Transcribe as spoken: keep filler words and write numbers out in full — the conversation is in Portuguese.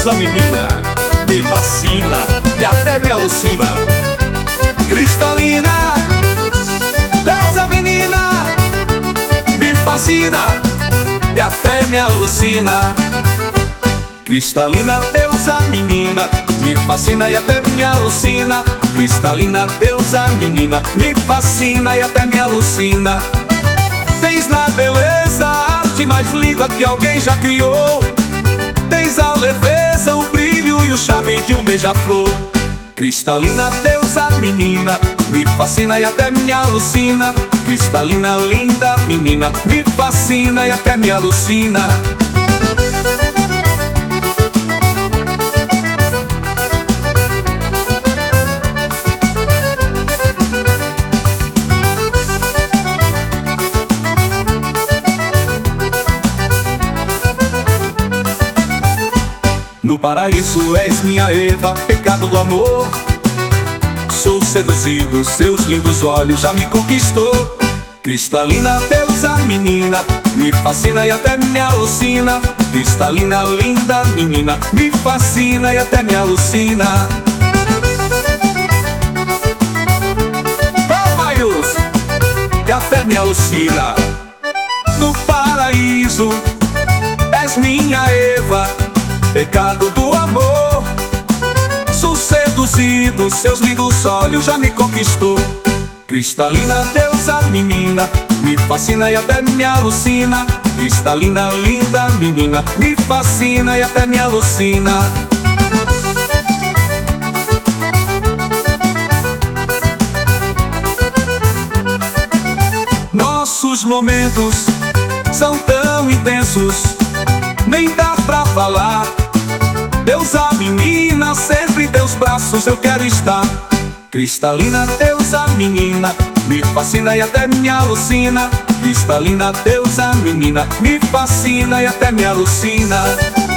deusa menina, me fascina e até me alucina. Cristalina, deusa menina, me fascina e até me alucina. Cristalina, deusa menina, me fascina e até me alucina. Cristalina, deusa menina, me fascina e até me alucina. Tens na beleza a arte mais linda que alguém já criou. Tens a leveza, o brilho e o charme de um beija-flor. Cristalina, deusa menina, me fascina e até me alucina. Cristalina, linda menina, me fascina e até me alucina. No paraíso és minha Eva, pecado do amor. Sou seduzido, seus lindos olhos já me conquistou. Cristalina, deusa menina, me fascina e até me alucina. Cristalina, linda menina, me fascina e até me alucina. Palmaios, e até me alucina. No paraíso és minha Eva, pecado do amor. Sou seduzido, seus lindos olhos já me conquistou. Cristalina, deusa menina, me fascina e até me alucina. Cristalina, linda menina, me fascina e até me alucina. Nossos momentos são tão intensos, nem dá pra falar. Deusa menina, sempre em teus braços eu quero estar. Cristalina, deusa menina, me fascina e até me alucina. Cristalina, deusa menina, me fascina e até me alucina.